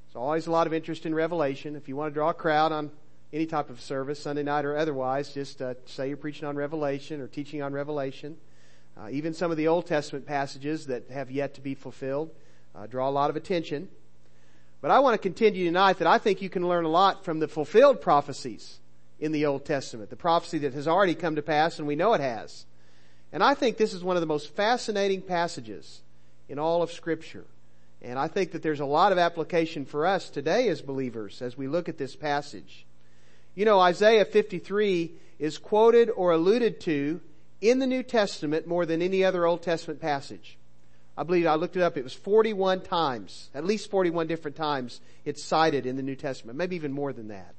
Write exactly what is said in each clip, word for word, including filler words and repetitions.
There's always a lot of interest in Revelation. If you want to draw a crowd on any type of service, Sunday night or otherwise, just uh, say you're preaching on Revelation or teaching on Revelation. Uh, even some of the Old Testament passages that have yet to be fulfilled uh, draw a lot of attention. But I want to continue tonight that I think you can learn a lot from the fulfilled prophecies in the Old Testament. The prophecy that has already come to pass, and we know it has. And I think this is one of the most fascinating passages in all of Scripture. And I think that there's a lot of application for us today as believers as we look at this passage. You know, Isaiah fifty-three is quoted or alluded to in the New Testament more than any other Old Testament passage. I believe I looked it up. It was forty-one times, at least forty-one different times it's cited in the New Testament, maybe even more than that.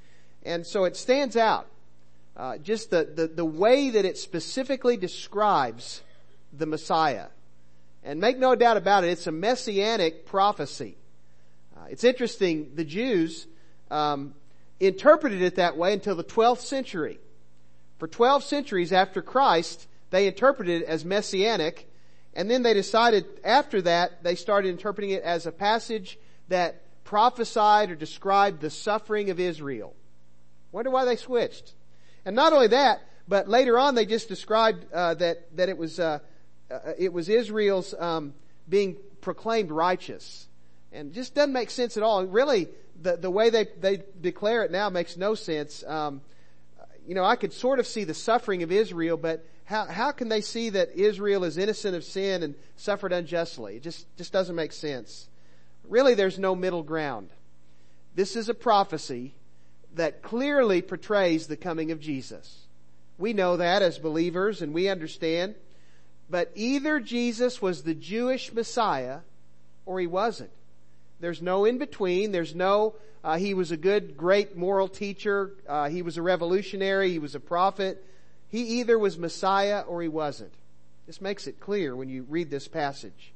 And so it stands out. Uh, just the, the, the way that it specifically describes the Messiah. And make no doubt about it, it's a messianic prophecy. Uh, it's interesting, the Jews um, interpreted it that way until the twelfth century. For twelve centuries after Christ, they interpreted it as messianic, and then they decided after that, they started interpreting it as a passage that prophesied or described the suffering of Israel. Wonder why they switched. And not only that, but later on they just described uh, that that it was uh, uh, it was Israel's um, being proclaimed righteous, and it just doesn't make sense at all. Really, the the way they they declare it now makes no sense. Um, you know, I could sort of see the suffering of Israel, but how how can they see that Israel is innocent of sin and suffered unjustly? It just just doesn't make sense. Really, there's no middle ground. This is a prophecy that clearly portrays the coming of Jesus. We know that as believers, and we understand. But either Jesus was the Jewish Messiah or he wasn't. There's no in between. There's no, uh, he was a good, great moral teacher. Uh, he was a revolutionary. He was a prophet. He either was Messiah or he wasn't. This makes it clear when you read this passage.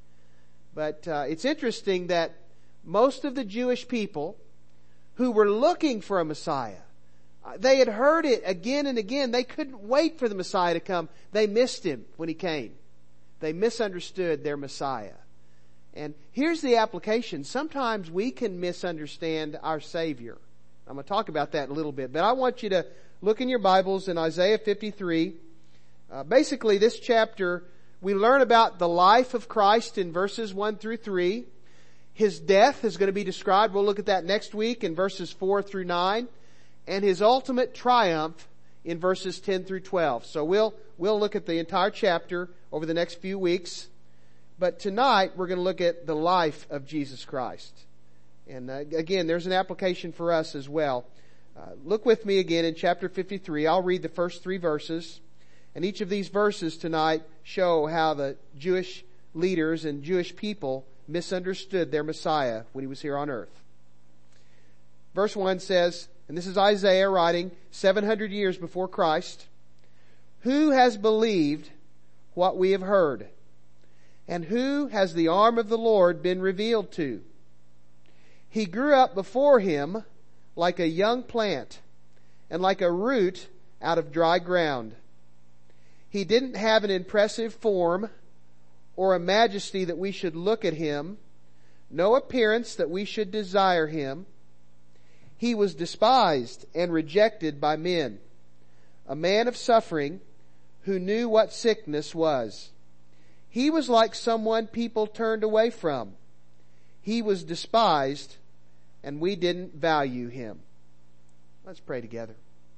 But uh, it's interesting that most of the Jewish people who were looking for a Messiah, they had heard it again and again. They couldn't wait for the Messiah to come. They missed him when he came. They misunderstood their Messiah. And here's the application. Sometimes we can misunderstand our Savior. I'm going to talk about that in a little bit. But I want you to look in your Bibles in Isaiah fifty-three. Uh, basically, this chapter, we learn about the life of Christ in verses one through three. His death is going to be described. We'll look at that next week in verses four through nine. And his ultimate triumph in verses ten through twelve. So we'll, we'll look at the entire chapter over the next few weeks. But tonight we're going to look at the life of Jesus Christ. And uh, again, there's an application for us as well. Uh, look with me again in chapter fifty-three. I'll read the first three verses. And each of these verses tonight show how the Jewish leaders and Jewish people misunderstood their Messiah when he was here on earth. Verse one says, and this is Isaiah writing seven hundred years before Christ, "Who has believed what we have heard? And who has the arm of the Lord been revealed to? He grew up before him like a young plant and like a root out of dry ground. He didn't have an impressive form or a majesty that we should look at him, no appearance that we should desire him. He was despised and rejected by men, a man of suffering who knew what sickness was. He was like someone people turned away from. He was despised and we didn't value him." Let's pray together.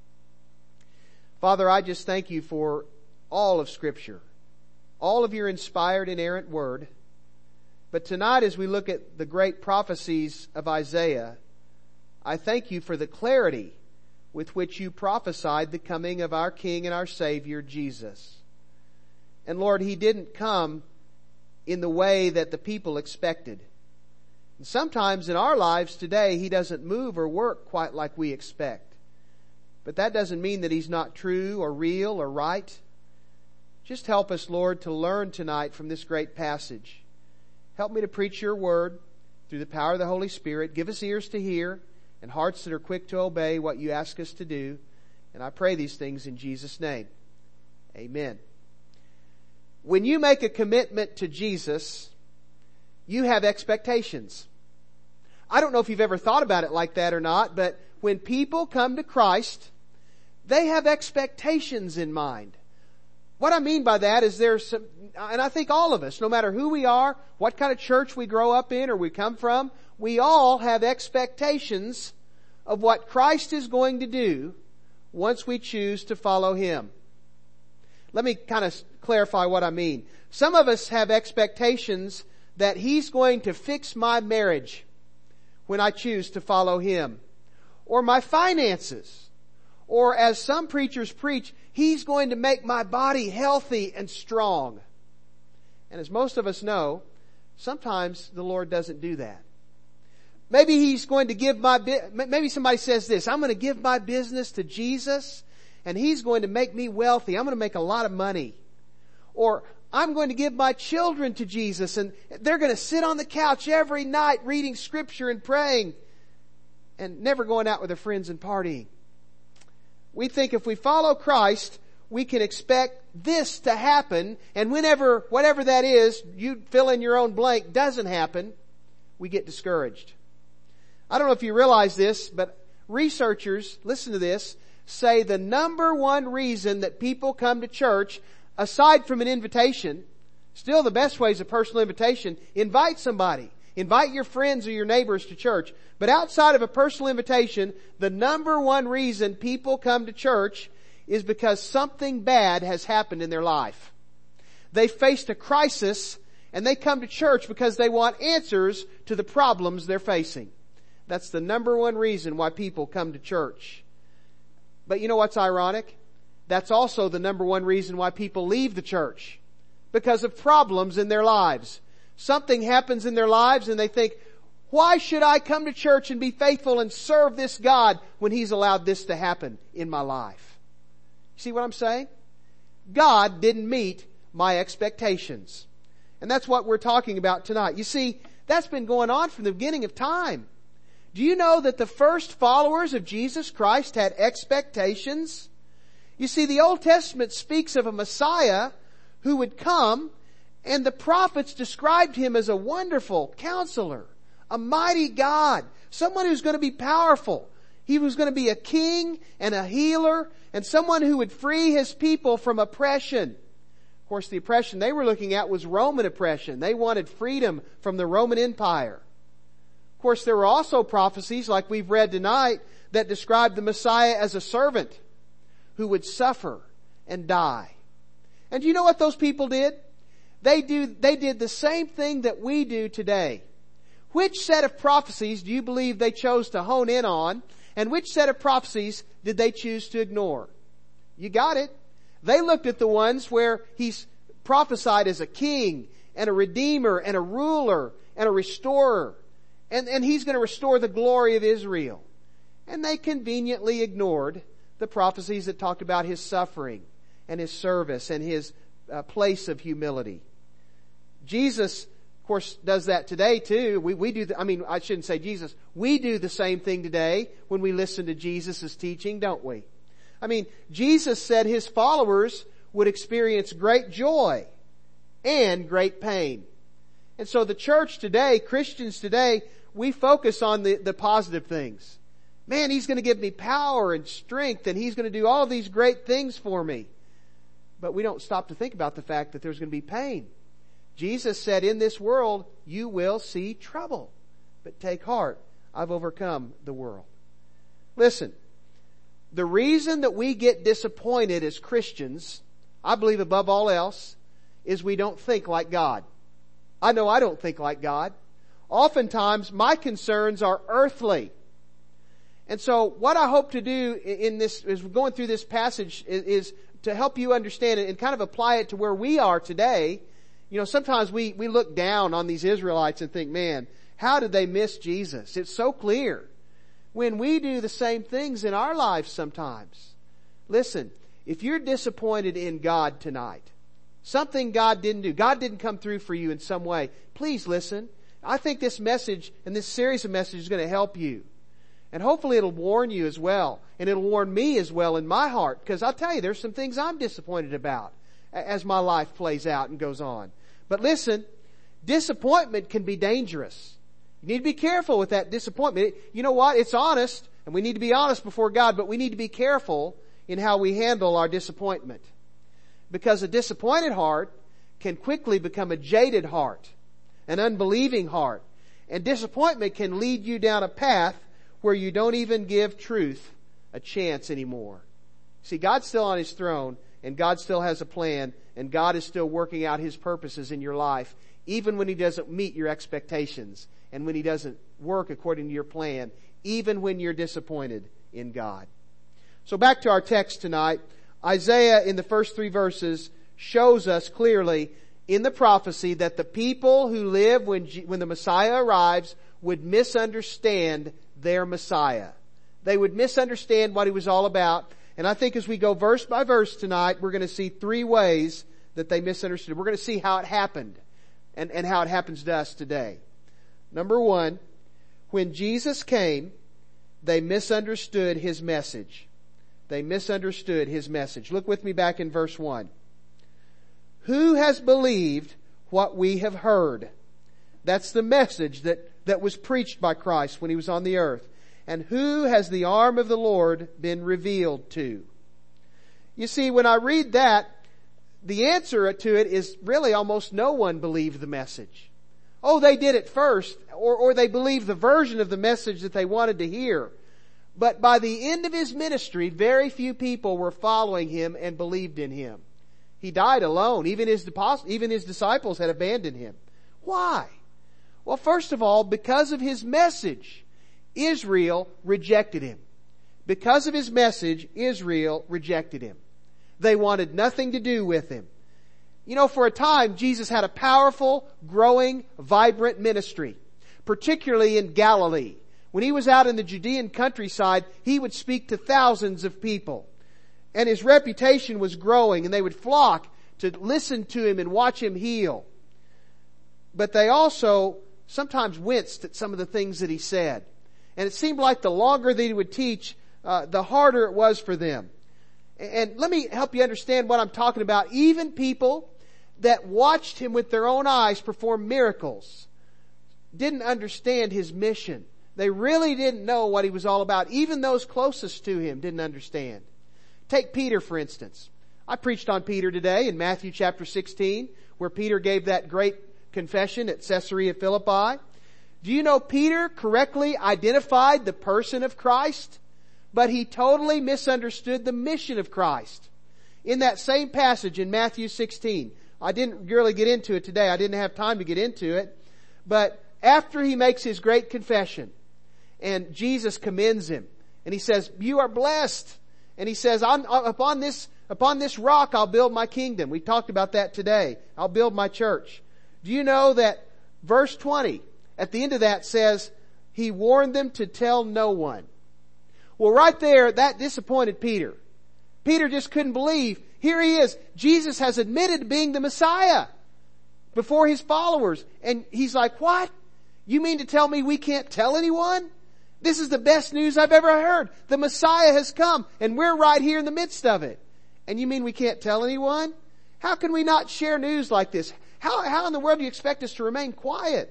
Father, I just thank you for all of Scripture, all of your inspired, inerrant word. But tonight, as we look at the great prophecies of Isaiah, I thank you for the clarity with which you prophesied the coming of our King and our Savior, Jesus. And Lord, he didn't come in the way that the people expected. And sometimes in our lives today, he doesn't move or work quite like we expect. But that doesn't mean that he's not true or real or right. Just help us, Lord, to learn tonight from this great passage. Help me to preach your word through the power of the Holy Spirit. Give us ears to hear and hearts that are quick to obey what you ask us to do. And I pray these things in Jesus' name. Amen. When you make a commitment to Jesus, you have expectations. I don't don't know if you've ever thought about it like that or not, but when people come to Christ, they have expectations in mind. What I mean by that is there's some, and I think all of us, no matter who we are, what kind of church we grow up in or we come from, we all have expectations of what Christ is going to do once we choose to follow Him. Let me kind of clarify what I mean. Some of us have expectations that He's going to fix my marriage when I choose to follow Him, or my finances, or as some preachers preach, He's going to make my body healthy and strong. And as most of us know, sometimes the Lord doesn't do that. Maybe He's going to give my, maybe somebody says this, I'm going to give my business to Jesus and He's going to make me wealthy. I'm going to make a lot of money. Or I'm going to give my children to Jesus and they're going to sit on the couch every night reading Scripture and praying and never going out with their friends and partying. We think if we follow Christ, we can expect this to happen, and whenever, whatever that is, you fill in your own blank, doesn't happen, we get discouraged. I don't know if you realize this, but researchers, listen to this, say the number one reason that people come to church, aside from an invitation, still the best way is a personal invitation, invite somebody. Invite your friends or your neighbors to church. But outside of a personal invitation, the number one reason people come to church is because something bad has happened in their life. They faced a crisis and they come to church because they want answers to the problems they're facing. That's the number one reason why people come to church. But you know what's ironic? That's also the number one reason why people leave the church. Because of problems in their lives. Something happens in their lives and they think, why should I come to church and be faithful and serve this God when He's allowed this to happen in my life? You see what I'm saying? God didn't meet my expectations. And that's what we're talking about tonight. You see, that's been going on from the beginning of time. Do you know that the first followers of Jesus Christ had expectations? You see, the Old Testament speaks of a Messiah who would come, and the prophets described Him as a wonderful counselor, a mighty God, someone who's going to be powerful. He was going to be a king and a healer and someone who would free His people from oppression. Of course, the oppression they were looking at was Roman oppression. They wanted freedom from the Roman Empire. Of course, there were also prophecies, like we've read tonight, that described the Messiah as a servant who would suffer and die. And do you know what those people did? They do, they did the same thing that we do today. Which set of prophecies do you believe they chose to hone in on? And which set of prophecies did they choose to ignore? You got it. They looked at the ones where He's prophesied as a king and a redeemer and a ruler and a restorer. And, and He's going to restore the glory of Israel. And they conveniently ignored the prophecies that talked about His suffering and His service and His uh, place of humility. Jesus, of course, does that today too. We, we do, the, I mean, I shouldn't say Jesus. We do the same thing today when we listen to Jesus' teaching, don't we? I mean, Jesus said His followers would experience great joy and great pain. And so the church today, Christians today, we focus on the, the positive things. Man, He's going to give me power and strength and He's going to do all of these great things for me. But we don't stop to think about the fact that there's going to be pain. Jesus said, in this world, you will see trouble. But take heart, I've overcome the world. Listen, the reason that we get disappointed as Christians, I believe above all else, is we don't think like God. I know I don't think like God. Oftentimes, my concerns are earthly. And so what I hope to do in this, as we're going through this passage, is, is to help you understand it and kind of apply it to where we are today. You know, sometimes we, we look down on these Israelites and think, man, how did they miss Jesus? It's so clear. When we do the same things in our lives sometimes. Listen, if you're disappointed in God tonight, something God didn't do, God didn't come through for you in some way, please listen. I think this message and this series of messages is going to help you. And hopefully it'll warn you as well. And it'll warn me as well in my heart. Because I'll tell you, there's some things I'm disappointed about as my life plays out and goes on. But listen, disappointment can be dangerous. You need to be careful with that disappointment. You know what? It's honest, and we need to be honest before God, but we need to be careful in how we handle our disappointment. Because a disappointed heart can quickly become a jaded heart, an unbelieving heart. And disappointment can lead you down a path where you don't even give truth a chance anymore. See, God's still on His throne, and God still has a plan, and God is still working out His purposes in your life, even when He doesn't meet your expectations, and when He doesn't work according to your plan, even when you're disappointed in God. So back to our text tonight. Isaiah in the first three verses shows us clearly in the prophecy that the people who live when, when the Messiah arrives would misunderstand their Messiah. They would misunderstand what He was all about. And I think as we go verse by verse tonight, we're going to see three ways that they misunderstood. We're going to see how it happened and, and how it happens to us today. Number one, when Jesus came, they misunderstood His message. They misunderstood His message. Look with me back in verse one. Who has believed what we have heard? That's the message that, that was preached by Christ when He was on the earth. And who has the arm of the Lord been revealed to? You see, when I read that, the answer to it is really almost no one believed the message. Oh, they did it first, or, or they believed the version of the message that they wanted to hear. But by the end of His ministry, very few people were following Him and believed in Him. He died alone. Even his, even his disciples had abandoned Him. Why? Well, first of all, because of His message, Israel rejected Him. Because of His message, Israel rejected Him. They wanted nothing to do with Him. You know, for a time, Jesus had a powerful, growing, vibrant ministry, particularly in Galilee. When He was out in the Judean countryside, He would speak to thousands of people. And His reputation was growing, and they would flock to listen to Him and watch Him heal. But they also sometimes winced at some of the things that He said. And it seemed like the longer that He would teach, uh, the harder it was for them. And let me help you understand what I'm talking about. Even people that watched Him with their own eyes perform miracles didn't understand His mission. They really didn't know what He was all about. Even those closest to Him didn't understand. Take Peter, for instance. I preached on Peter today in Matthew chapter sixteen, where Peter gave that great confession at Caesarea Philippi. Do you know Peter correctly identified the person of Christ, but he totally misunderstood the mission of Christ? In that same passage in Matthew sixteen, I didn't really get into it today. I didn't have time to get into it. But after he makes his great confession, and Jesus commends him, and He says, "You are blessed." And He says, I'm, upon this, upon this rock I'll build my kingdom. We talked about that today. I'll build my church. Do you know that verse twenty, at the end of that says, He warned them to tell no one. Well, right there, that disappointed Peter. Peter just couldn't believe. Here he is. Jesus has admitted to being the Messiah before His followers. And he's like, what? You mean to tell me we can't tell anyone? This is the best news I've ever heard. The Messiah has come, and we're right here in the midst of it. And you mean we can't tell anyone? How can we not share news like this? How, how in the world do you expect us to remain quiet?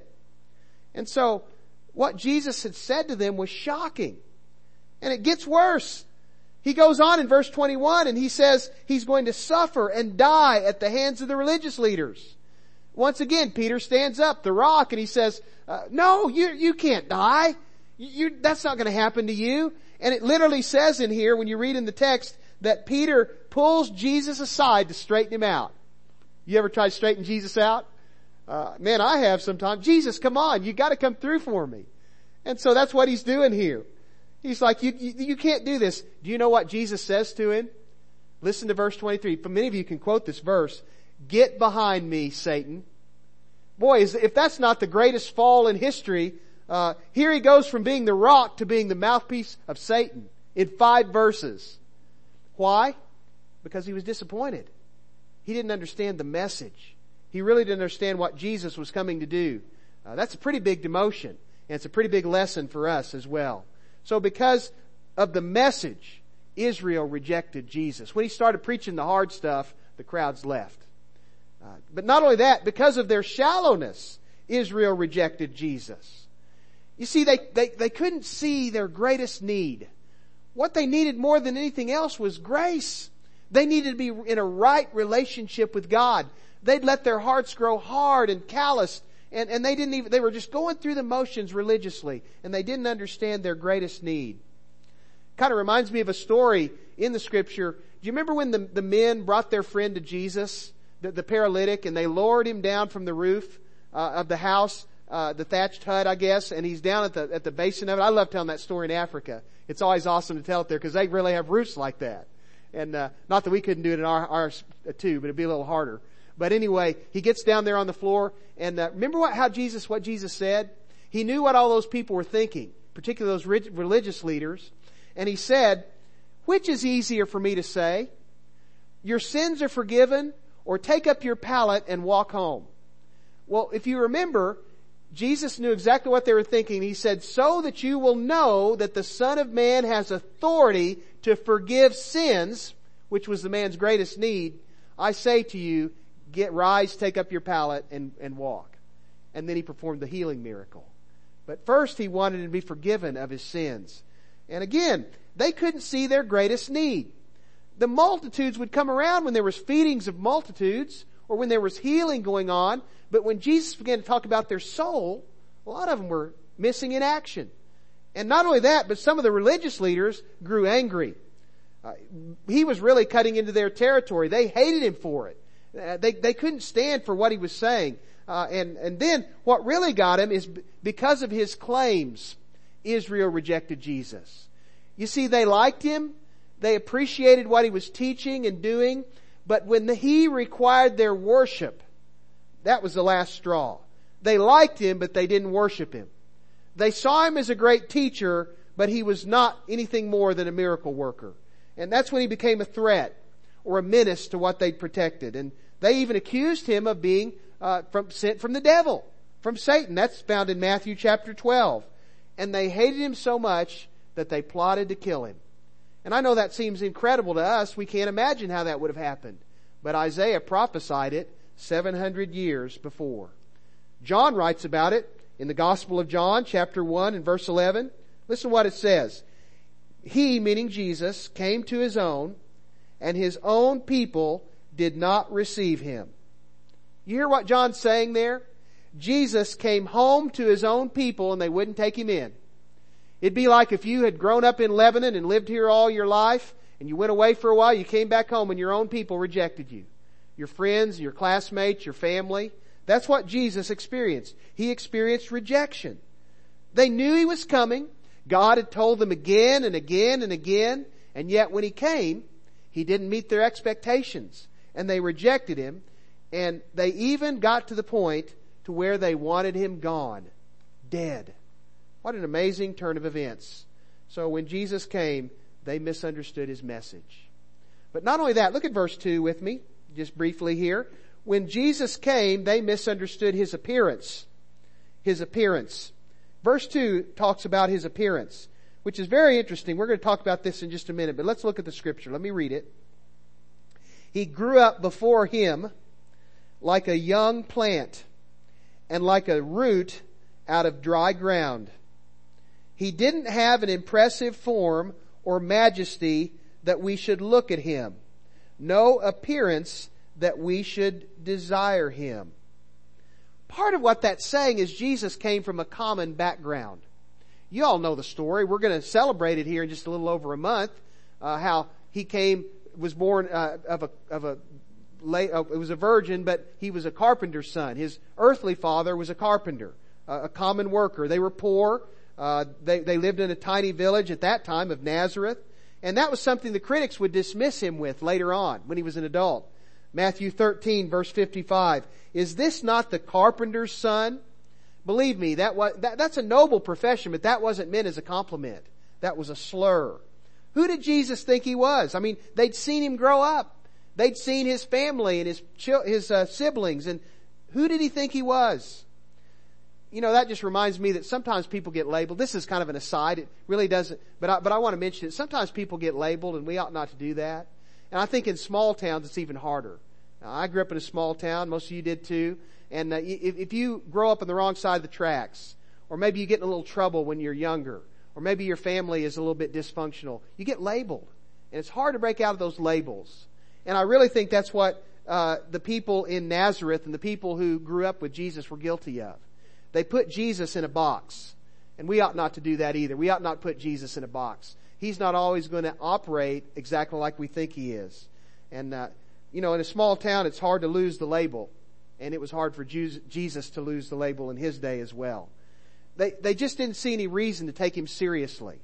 And so, what Jesus had said to them was shocking. And it gets worse. He goes on in verse twenty-one, and He says He's going to suffer and die at the hands of the religious leaders. Once again, Peter stands up, the rock, and he says, uh, no, you, you can't die. You, that's not going to happen to you. And it literally says in here, when you read in the text, that Peter pulls Jesus aside to straighten him out. You ever tried to straighten Jesus out? Uh, man, I have sometimes. Jesus, come on, you got to come through for me. And so that's what He's doing here. He's like, you, you, you can't do this. Do you know what Jesus says to him? Listen to verse twenty-three. Many of you can quote this verse. Get behind me, Satan. Boy, if that's not the greatest fall in history, Uh, here He goes from being the rock to being the mouthpiece of Satan in five verses. Why? Because he was disappointed. He didn't understand the message. He really didn't understand what Jesus was coming to do. Uh, that's a pretty big demotion, and it's a pretty big lesson for us as well. So because of the message, Israel rejected Jesus. When He started preaching the hard stuff, the crowds left. Uh, but not only that, because of their shallowness, Israel rejected Jesus. You see, they, they, they couldn't see their greatest need. What they needed more than anything else was grace. They needed to be in a right relationship with God. They'd let their hearts grow hard and calloused, and, and they didn't even, they were just going through the motions religiously, and they didn't understand their greatest need. Kind of reminds me of a story in the scripture. Do you remember when the, the men brought their friend to Jesus, the, the paralytic, and they lowered him down from the roof uh, of the house, uh, the thatched hut, I guess, and he's down at the, at the basin of it? I love telling that story in Africa. It's always awesome to tell it there because they really have roofs like that. And, uh, not that we couldn't do it in our, ours too, but it'd be a little harder. But anyway, he gets down there on the floor, and uh, remember what, how Jesus, what Jesus said? He knew what all those people were thinking, particularly those rig- religious leaders. And he said, which is easier for me to say? Your sins are forgiven, or take up your pallet and walk home. Well, if you remember, Jesus knew exactly what they were thinking. He said, so that you will know that the Son of Man has authority to forgive sins, which was the man's greatest need, I say to you, get, rise, take up your pallet and, and walk. And then he performed the healing miracle. But first he wanted to be forgiven of his sins. And again, they couldn't see their greatest need. The multitudes would come around when there was feedings of multitudes or when there was healing going on. But when Jesus began to talk about their soul, a lot of them were missing in action. And not only that, but some of the religious leaders grew angry. Uh, he was really cutting into their territory. They hated him for it. Uh, they, they couldn't stand for what he was saying. Uh, and, and then what really got him is b- because of his claims, Israel rejected Jesus. You see, they liked him. They appreciated what he was teaching and doing. But when the, he required their worship, that was the last straw. They liked him, but they didn't worship him. They saw him as a great teacher, but he was not anything more than a miracle worker. And that's when he became a threat or a menace to what they'd protected. And they even accused him of being uh, from sent from the devil, from Satan. That's found in Matthew chapter twelve. And they hated him so much that they plotted to kill him. And I know that seems incredible to us. We can't imagine how that would have happened. But Isaiah prophesied it seven hundred years before. John writes about it in the Gospel of John, chapter one and verse eleven. Listen to what it says. He, meaning Jesus, came to his own, and his own people did not receive him. You hear what John's saying there? Jesus came home to his own people and they wouldn't take him in. It'd be like if you had grown up in Lebanon and lived here all your life, and you went away for a while, you came back home and your own people rejected you. Your friends, your classmates, your family. That's what Jesus experienced. He experienced rejection. They knew he was coming. God had told them again and again and again. And yet when he came, he didn't meet their expectations. And they rejected him. And they even got to the point to where they wanted him gone. Dead. What an amazing turn of events. So when Jesus came, they misunderstood his message. But not only that, look at verse two with me, just briefly here. When Jesus came, they misunderstood his appearance. His appearance. Verse two talks about his appearance, which is very interesting. We're going to talk about this in just a minute, but let's look at the scripture. Let me read it. He grew up before him like a young plant and like a root out of dry ground. He didn't have an impressive form or majesty that we should look at him. No appearance that we should desire him. Part of what that's saying is Jesus came from a common background. You all know the story. We're going to celebrate it here in just a little over a month. Uh, how he came, was born uh, of a of a late, uh, it was a virgin, but he was a carpenter's son. His earthly father was a carpenter, uh, a common worker. They were poor. Uh, they they lived in a tiny village at that time of Nazareth, and that was something the critics would dismiss him with later on when he was an adult. Matthew thirteen, verse fifty-five. Is this not the carpenter's son? Believe me, that was, that, that's a noble profession, but that wasn't meant as a compliment. That was a slur. Who did Jesus think he was? I mean, they'd seen him grow up. They'd seen his family and his, his uh, siblings. And who did he think he was? You know, that just reminds me that sometimes people get labeled. This is kind of an aside. It really doesn't, but I, but I want to mention it. Sometimes people get labeled and we ought not to do that. And I think in small towns it's even harder. Now, I grew up in a small town. Most of you did too. And uh, if, if you grow up on the wrong side of the tracks, Or maybe you get in a little trouble when you're younger. Or maybe your family is a little bit dysfunctional. You get labeled. And it's hard to break out of those labels. And I really think that's what uh, the people in Nazareth and the people who grew up with Jesus were guilty of. They put Jesus in a box. And we ought not to do that either. We ought not put Jesus in a box. He's not always going to operate exactly like we think He is. And, uh, you know, in a small town, it's hard to lose the label. And it was hard for Jesus to lose the label in His day as well. They, they just didn't see any reason to take Him seriously.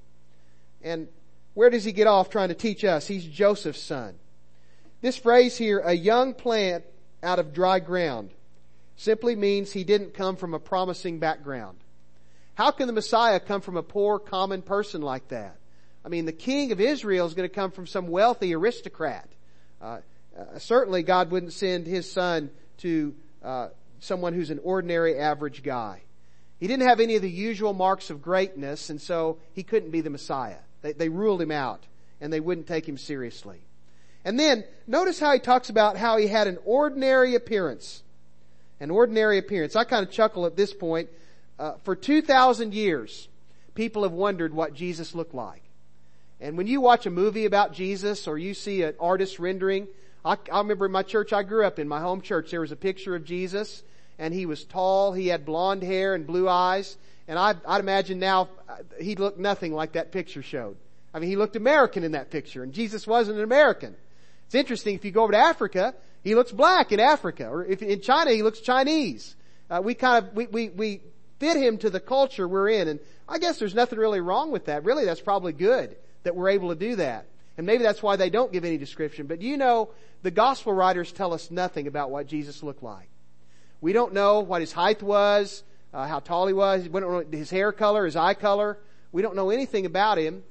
And where does He get off trying to teach us? He's Joseph's son. This phrase here, a young plant out of dry ground, simply means He didn't come from a promising background. How can the Messiah come from a poor, common person like that? I mean, the king of Israel is going to come from some wealthy aristocrat. Uh, uh, certainly God wouldn't send His son to uh, someone who's an ordinary, average guy. He didn't have any of the usual marks of greatness, and so He couldn't be the Messiah. They, they ruled Him out, and they wouldn't take Him seriously. And then, notice how He talks about how He had an ordinary appearance. An ordinary appearance. I kind of chuckle at this point. Uh, for two thousand years, people have wondered what Jesus looked like. And when you watch a movie about Jesus, or you see an artist rendering, I, I remember in my church I grew up in, my home church, there was a picture of Jesus, and He was tall, He had blonde hair and blue eyes, and I, I'd imagine now He looked nothing like that picture showed. I mean, He looked American in that picture, and Jesus wasn't an American. It's interesting, if you go over to Africa, He looks black in Africa, or if in China, He looks Chinese. Uh, we kind of, we, we, we fit Him to the culture we're in, and I guess there's nothing really wrong with that. Really, that's probably good that we're able to do that. And maybe that's why they don't give any description. But you know, the gospel writers tell us nothing about what Jesus looked like. We don't know what His height was, uh, how tall He was, we don't know His hair color, His eye color. We don't know anything about Him.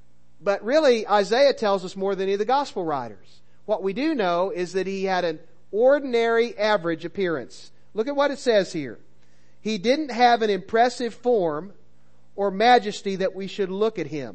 But really, Isaiah tells us more than any of the gospel writers. What we do know is that He had an ordinary, average appearance. Look at what it says here. He didn't have an impressive form or majesty that we should look at Him.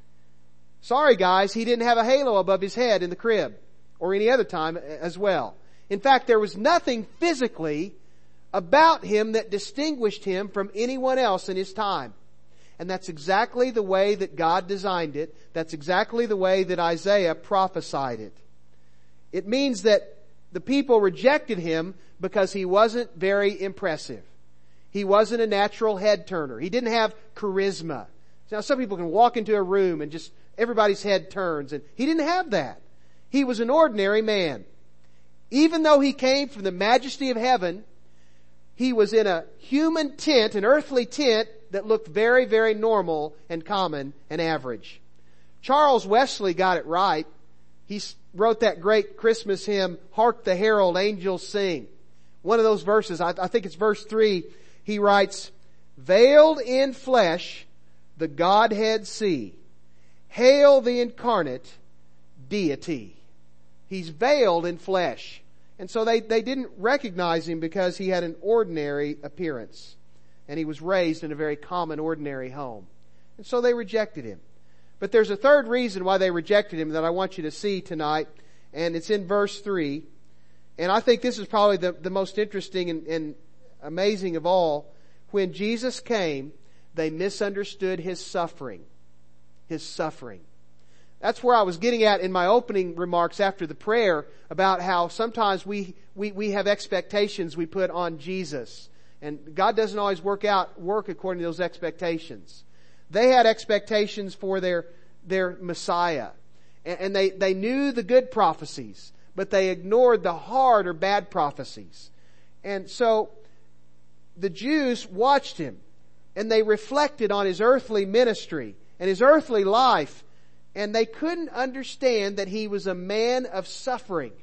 Sorry guys, He didn't have a halo above His head in the crib, or any other time as well. In fact, there was nothing physically about Him that distinguished Him from anyone else in His time. And that's exactly the way that God designed it. That's exactly the way that Isaiah prophesied it. It means that the people rejected Him because He wasn't very impressive. He wasn't a natural head turner. He didn't have charisma. Now some people can walk into a room and just everybody's head turns, and He didn't have that. He was an ordinary man. Even though He came from the majesty of heaven, He was in a human tent, an earthly tent that looked very, very normal and common and average. Charles Wesley got it right. He wrote that great Christmas hymn, Hark the Herald Angels Sing. One of those verses, I, I think it's verse three, he writes, Veiled in flesh, the Godhead see. Hail the incarnate deity. He's veiled in flesh. And so they, they didn't recognize Him because He had an ordinary appearance. And He was raised in a very common, ordinary home. And so they rejected Him. But there's a third reason why they rejected Him that I want you to see tonight. And it's in verse three. And I think this is probably the, the most interesting and, and amazing of all. When Jesus came, they misunderstood His suffering. His suffering. That's where I was getting at in my opening remarks after the prayer about how sometimes we, we, we have expectations we put on Jesus. And God doesn't always work out, work according to those expectations. They had expectations for their, their Messiah. And, and they, they knew the good prophecies, but they ignored the hard or bad prophecies. And so the Jews watched Him and they reflected on His earthly ministry and His earthly life, and they couldn't understand that He was a man of suffering.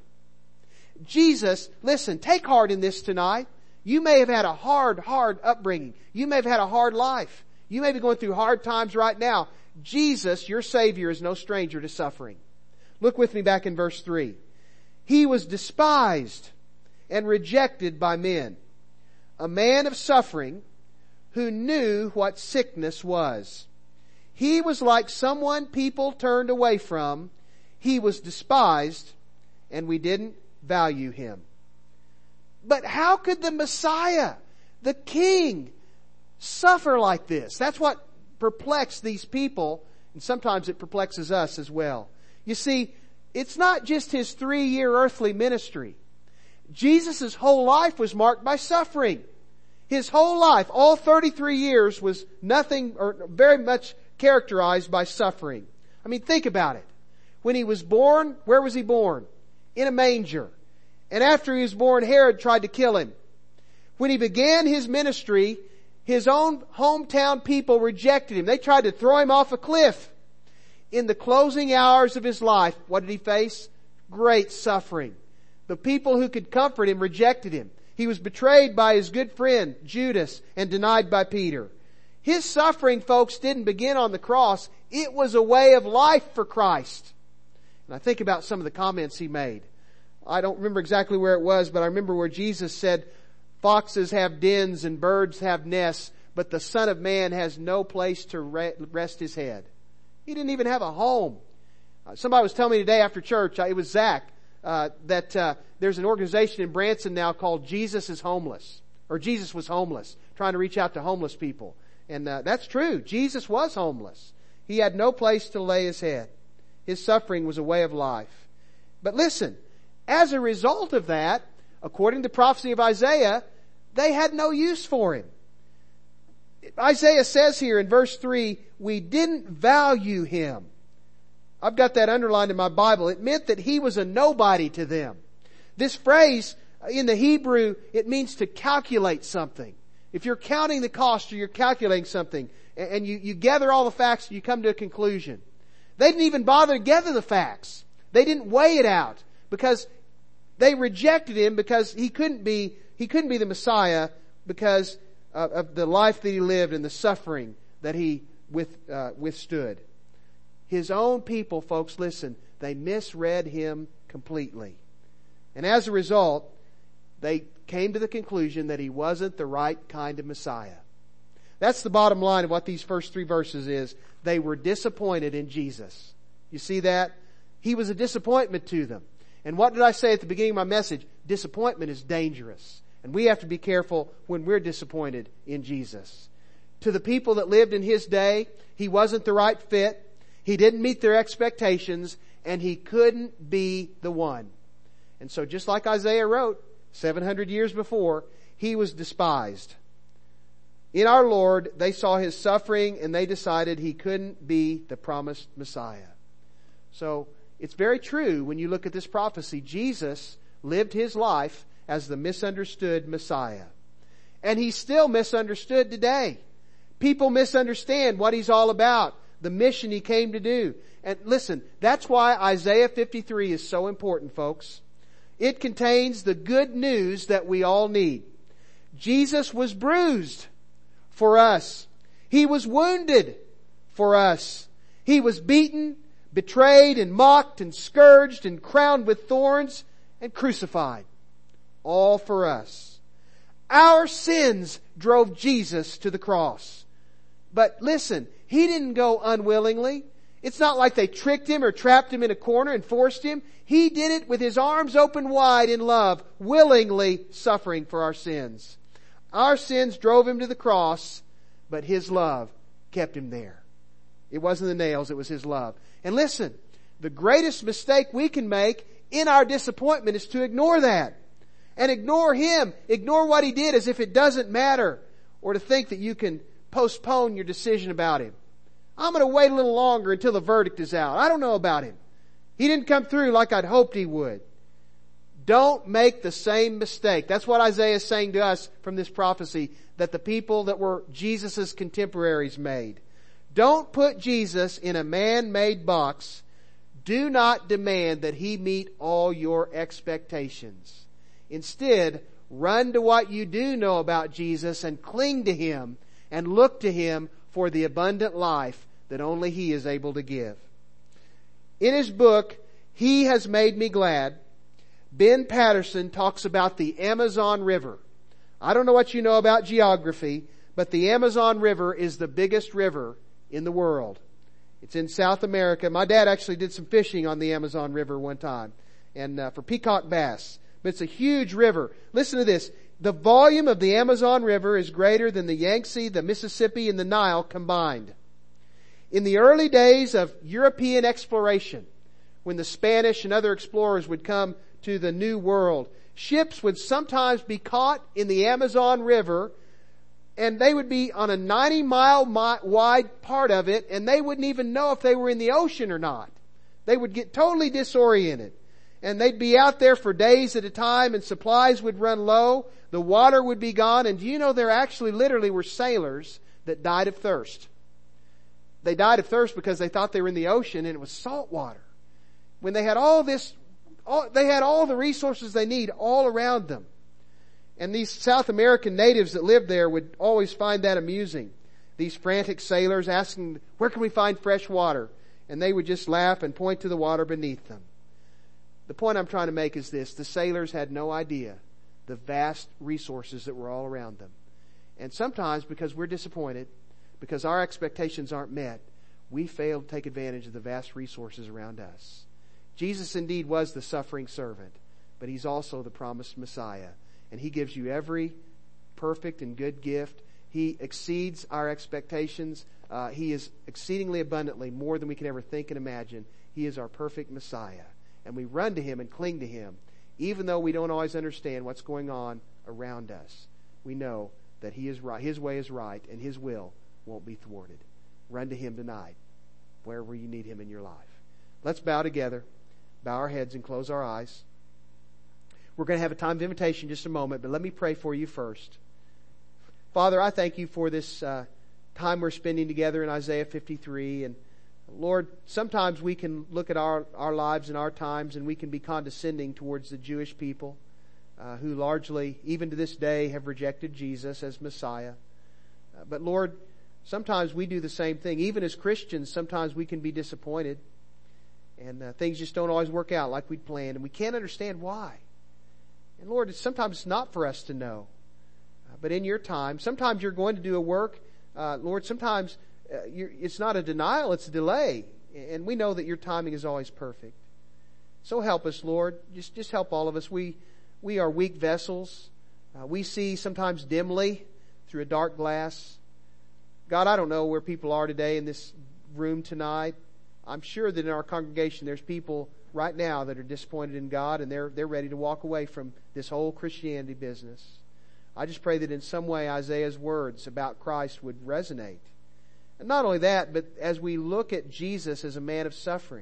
Jesus, listen, take heart in this tonight. You may have had a hard, hard upbringing. You may have had a hard life. You may be going through hard times right now. Jesus, your Savior, is no stranger to suffering. Look with me back in verse three. He was despised and rejected by men, a man of suffering who knew what sickness was. He was like someone people turned away from. He was despised, and we didn't value Him. But how could the Messiah, the King, suffer like this? That's what perplexed these people, and sometimes it perplexes us as well. You see, it's not just His three-year earthly ministry. Jesus' whole life was marked by suffering. His whole life, all thirty-three years, was nothing or very much characterized by suffering. I mean, think about it. When He was born, where was He born? In a manger. And after He was born, Herod tried to kill Him. When He began His ministry, His own hometown people rejected Him. They tried to throw Him off a cliff. In the closing hours of His life, what did He face? Great suffering. The people who could comfort Him rejected Him. He was betrayed by His good friend, Judas, and denied by Peter. His suffering, folks, didn't begin on the cross. It was a way of life for Christ. And I think about some of the comments He made. I don't remember exactly where it was, but I remember where Jesus said, foxes have dens and birds have nests, but the Son of Man has no place to rest His head. He didn't even have a home. Uh, somebody was telling me today after church, uh, it was Zach, uh, that uh, there's an organization in Branson now called Jesus is Homeless, or Jesus was homeless, trying to reach out to homeless people. And uh, that's true. Jesus was homeless. He had no place to lay His head. His suffering was a way of life. But listen, as a result of that, according to prophecy of Isaiah, they had no use for Him. Isaiah says here in verse three, we didn't value Him. I've got that underlined in my Bible. It meant that He was a nobody to them. This phrase in the Hebrew, it means to calculate something. If you're counting the cost or you're calculating something and you, you gather all the facts and you come to a conclusion. They didn't even bother to gather the facts. They didn't weigh it out because they rejected Him because He couldn't be, He couldn't be the Messiah because of, of the life that He lived and the suffering that He with, uh, withstood. His own people, folks, listen, they misread Him completely. And as a result, they came to the conclusion that He wasn't the right kind of Messiah. That's the bottom line of what these first three verses is. They were disappointed in Jesus. You see that? He was a disappointment to them. And what did I say at the beginning of my message? Disappointment is dangerous. And we have to be careful when we're disappointed in Jesus. To the people that lived in His day, He wasn't the right fit. He didn't meet their expectations. And He couldn't be the one. And so just like Isaiah wrote seven hundred years before, He was despised. In our Lord, they saw His suffering and they decided He couldn't be the promised Messiah. So it's very true when you look at this prophecy. Jesus lived His life as the misunderstood Messiah. And He's still misunderstood today. People misunderstand what He's all about, the mission He came to do. And listen, that's why Isaiah fifty-three is so important, folks. It contains the good news that we all need. Jesus was bruised for us. He was wounded for us. He was beaten, betrayed, and mocked, and scourged, and crowned with thorns, and crucified. All for us. Our sins drove Jesus to the cross. But listen, He didn't go unwillingly. It's not like they tricked Him or trapped Him in a corner and forced Him. He did it with His arms open wide in love, willingly suffering for our sins. Our sins drove Him to the cross, but His love kept Him there. It wasn't the nails, it was His love. And listen, the greatest mistake we can make in our disappointment is to ignore that. And ignore Him, ignore what He did as if it doesn't matter, or to think that you can postpone your decision about Him. I'm going to wait a little longer until the verdict is out. I don't know about Him. He didn't come through like I'd hoped He would. Don't make the same mistake. That's what Isaiah is saying to us from this prophecy that the people that were Jesus' contemporaries made. Don't put Jesus in a man-made box. Do not demand that He meet all your expectations. Instead, run to what you do know about Jesus and cling to Him and look to Him for the abundant life that only He is able to give. In his book, He Has Made Me Glad, Ben Patterson talks about the Amazon River. I don't know what you know about geography, but the Amazon River is the biggest river in the world. It's in South America. My dad actually did some fishing on the Amazon River one time, and uh, for peacock bass. But it's a huge river. Listen to this. The volume of the Amazon River is greater than the Yangtze, the Mississippi, and the Nile combined. In the early days of European exploration, when the Spanish and other explorers would come to the New World, ships would sometimes be caught in the Amazon River, and they would be on a ninety mile wide part of it, and they wouldn't even know if they were in the ocean or not. They would get totally disoriented. And they'd be out there for days at a time, and supplies would run low. The water would be gone. And do you know there actually literally were sailors that died of thirst? They died of thirst because they thought they were in the ocean and it was salt water. When they had all this, all, they had all the resources they need all around them. And these South American natives that lived there would always find that amusing. These frantic sailors asking, where can we find fresh water? And they would just laugh and point to the water beneath them. The point I'm trying to make is this. The sailors had no idea the vast resources that were all around them. And sometimes because we're disappointed, because our expectations aren't met, we fail to take advantage of the vast resources around us. Jesus indeed was the suffering servant, but He's also the promised Messiah. And He gives you every perfect and good gift. He exceeds our expectations. Uh, he is exceedingly abundantly more than we can ever think and imagine. He is our perfect Messiah. And we run to Him and cling to Him, even though we don't always understand what's going on around us. We know that He is right. His way is right, and His will won't be thwarted. Run to Him tonight, wherever you need Him in your life. Let's bow together, bow our heads, and close our eyes. We're going to have a time of invitation in just a moment, but let me pray for you first. Father, I thank You for this uh, time we're spending together in Isaiah fifty-three. And Lord, sometimes we can look at our, our lives and our times and we can be condescending towards the Jewish people uh, who largely, even to this day, have rejected Jesus as Messiah. Uh, but Lord, sometimes we do the same thing. Even as Christians, sometimes we can be disappointed and uh, things just don't always work out like we'd planned, and we can't understand why. And Lord, it's sometimes it's not for us to know. Uh, but in Your time, sometimes You're going to do a work. Uh, Lord, sometimes uh, you're, it's not a denial, it's a delay. And we know that Your timing is always perfect. So help us, Lord. Just, just help all of us. We, we are weak vessels. Uh, we see sometimes dimly through a dark glass. God, I don't know where people are today in this room tonight. I'm sure that in our congregation there's people right now that are disappointed in God, and they're they're ready to walk away from this whole Christianity business. I just pray that in some way Isaiah's words about Christ would resonate. And not only that, but as we look at Jesus as a man of suffering,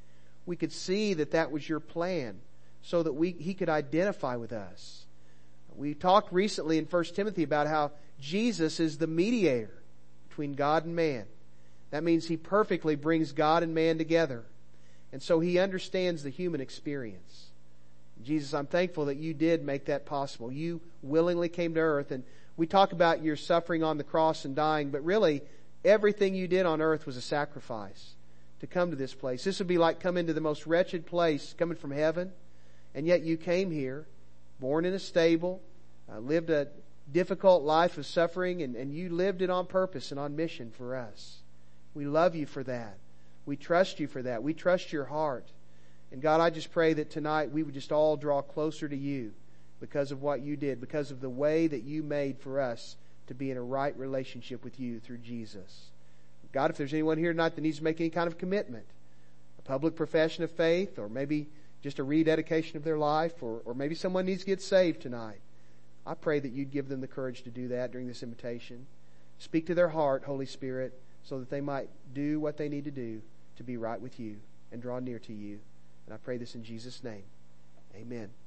we could see that that was Your plan so that we He could identify with us. We talked recently in First Timothy about how Jesus is the mediator between God and man. That means He perfectly brings God and man together. And so He understands the human experience. Jesus, I'm thankful that You did make that possible. You willingly came to earth, and we talk about Your suffering on the cross and dying, but really everything You did on earth was a sacrifice to come to this place. This would be like coming to the most wretched place, coming from heaven, and yet You came here, born in a stable, uh, lived a difficult life of suffering, and, and You lived it on purpose and on mission for us. We love You for that. We trust You for that. We trust Your heart. And God, I just pray that tonight we would just all draw closer to You because of what You did, because of the way that You made for us to be in a right relationship with You through Jesus. God, if there's anyone here tonight that needs to make any kind of commitment, a public profession of faith, or maybe just a rededication of their life, or, or maybe someone needs to get saved tonight, I pray that You'd give them the courage to do that during this invitation. Speak to their heart, Holy Spirit, so that they might do what they need to do to be right with You and draw near to You. And I pray this in Jesus' name. Amen.